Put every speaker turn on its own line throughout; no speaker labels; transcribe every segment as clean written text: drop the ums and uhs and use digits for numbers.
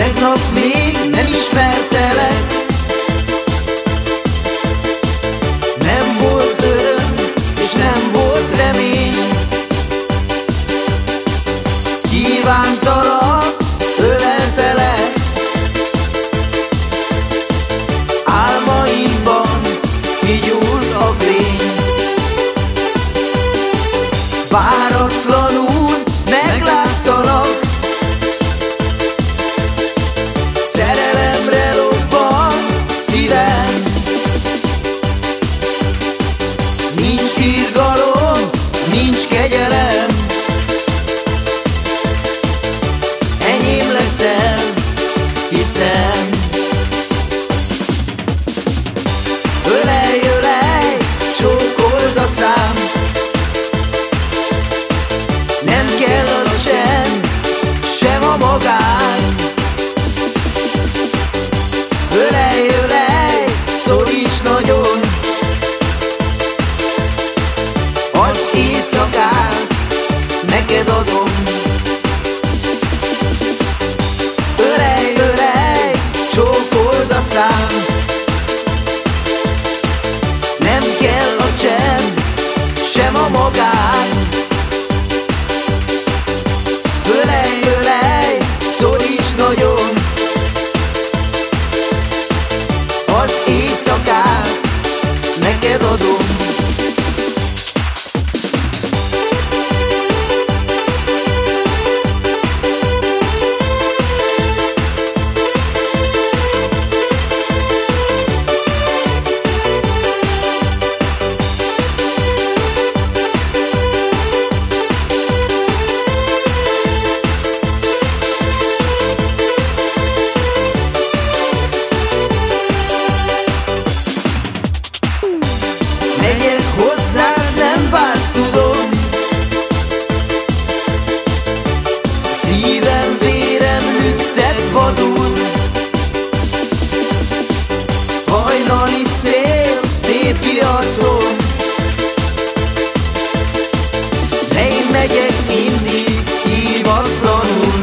Tegnap még nem ismertelek, nem volt öröm és nem volt remény. Kívántalak, öleltelek, álmaimban kigyúlt a fény. Váratlanul megláttalak, szerelemre lobbant szívem. Nincs irgalom, nincs kegyelem, enyém leszel, hiszem. Ölelj, ölelj, csókold a szám, nem kell a csend, sem a magány. Ölelj, ölelj, szoríts nagyon, az éjszakát neked adom. Ölelj, ölelj, csókold a szám, nem kell a csend, sem a magány. Ölelj, ölelj, szoríts nagyon, az éjszakát neked adom. Megyek hozzád, nem vársz, tudom, szívem, vérem lüktet vadul. Hajnali szél tépi arcom, de én megyek mindig hívatlanul.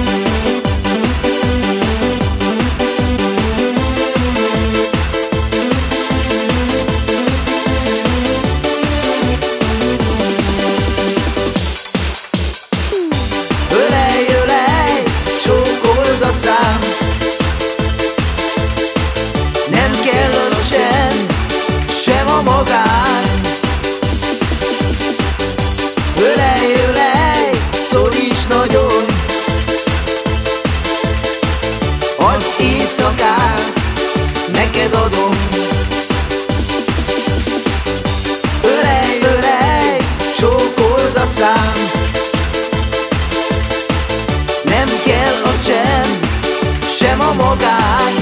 Ölelj, ölelj, csókold a szám, nem kell a csend, sem a magány. Ölelj, ölelj, szoríts nagyon, az éjszakát neked adom. Ölelj, ölelj, csókold a szám, nem kell a csend, sem a magány.